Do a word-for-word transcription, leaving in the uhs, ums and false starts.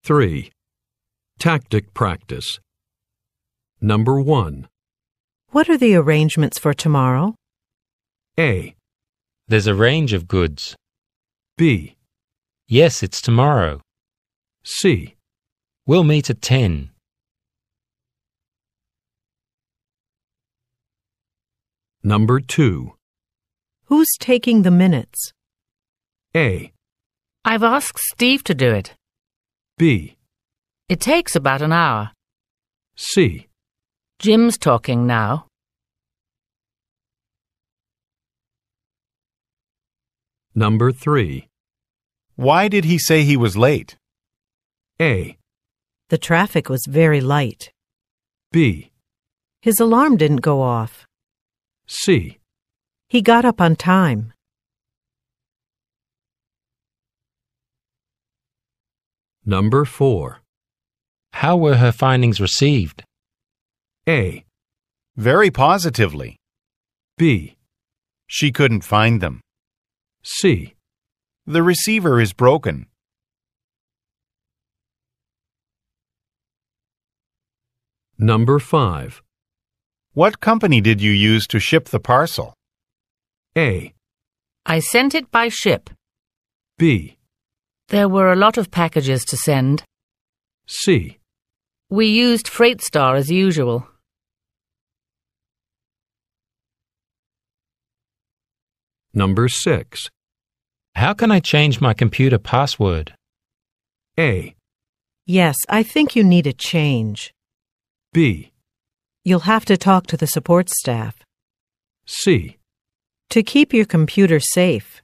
three. Tactic practice. Number one. What are the arrangements for tomorrow? A. There's a range of goods. B. Yes, it's tomorrow. C. We'll meet at ten. Number two. Who's taking the minutes? A. I've asked Steve to do it. B. It takes about an hour. C. Jim's talking now. Number three. Why did he say he was late? A. The traffic was very light. B. His alarm didn't go off. C. He got up on time. Number four. How were her findings received? A. Very positively. B. She couldn't find them. C. The receiver is broken. Number five. What company did you use to ship the parcel? A. I sent it by ship. B. There were a lot of packages to send. C. We used Freightstar as usual. Number six. How can I change my computer password? A. Yes, I think you need a change. B. You'll have to talk to the support staff. C. To keep your computer safe,